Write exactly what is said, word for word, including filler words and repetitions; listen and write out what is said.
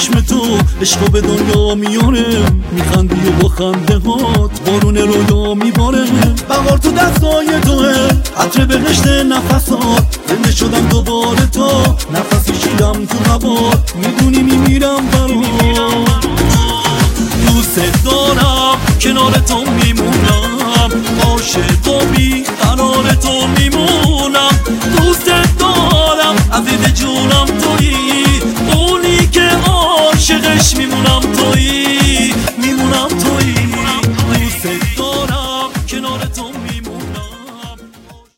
چشم تو عشقو به دنیا میاره، میخندی و با خنده هات بارون رویا میباره. بهار تو دستای توه، عطر بهشت نفسات، زنده شدم دوباره تا نفسی شیرم تو هوات، میدونی میمیرم برات. دوست دارم کنار تو میمونم، عاشق و بی قرار تو میمونم.